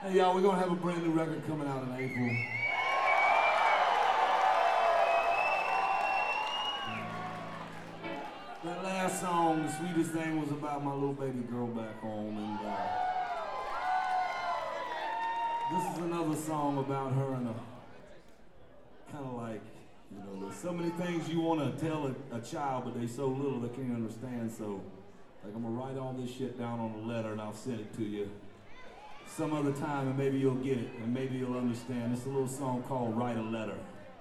Hey y'all, we're gonna have a brand new record coming out in April. That last song, The Sweetest Thing, was about my little baby girl back home, and this is another song about her, and kind of like, you know, there's so many things you want to tell a child, but they so little they can't understand, so like I'm gonna write all this shit down on a letter and I'll send it to you some other time, and maybe you'll get it, and maybe you'll understand. It's a little song called Write a Letter.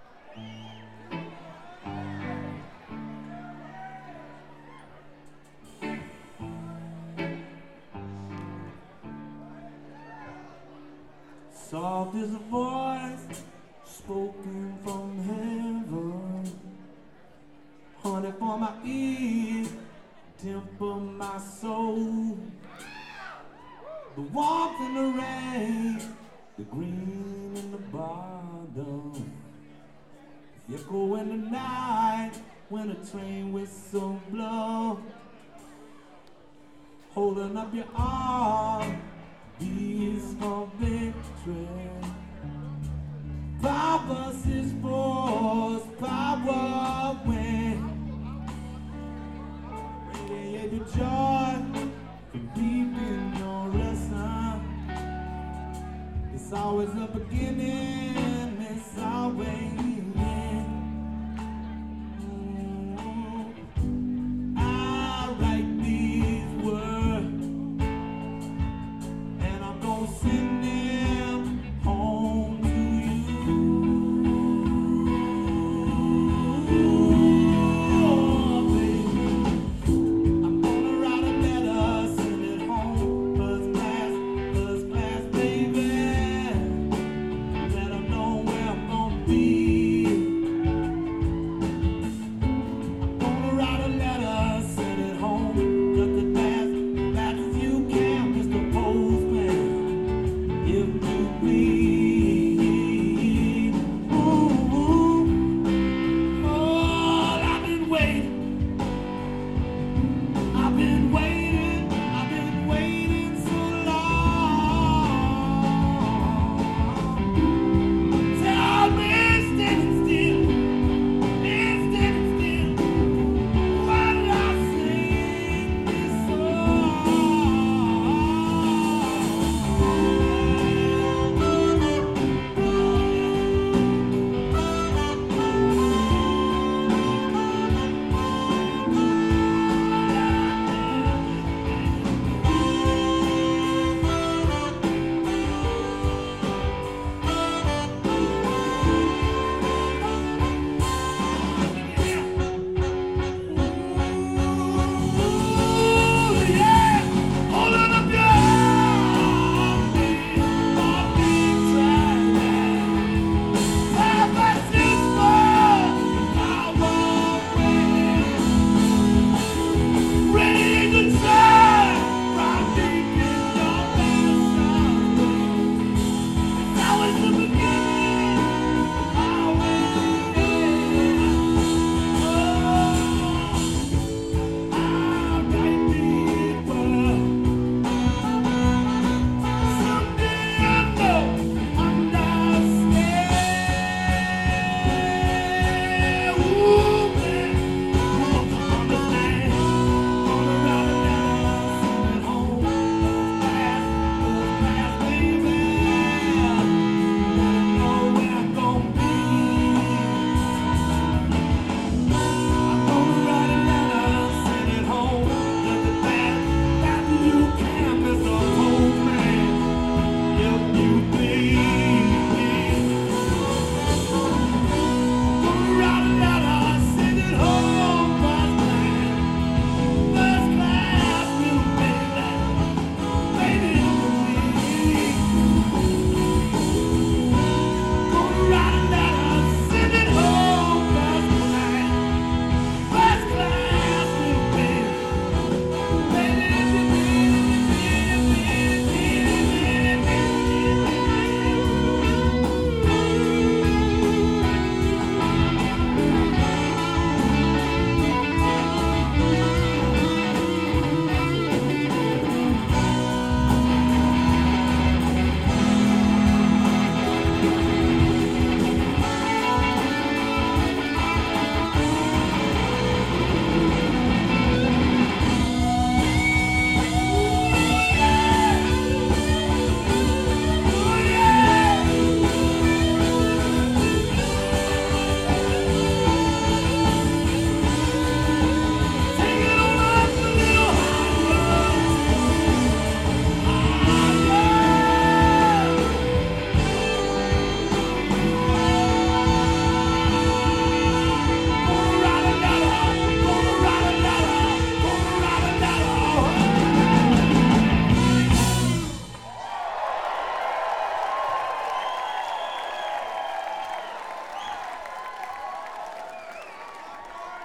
Soft as a voice spoken from heaven, honey for my ears, temper my soul. The warmth and the rain, the green in the bottom, the echo in the night when a train whistle blows. Holding up your arm, beats for victory. Power is force, power win. Radiate the joy from deep in your essence. It's always a beginning, it's always end. I write these words and I'm gonna send it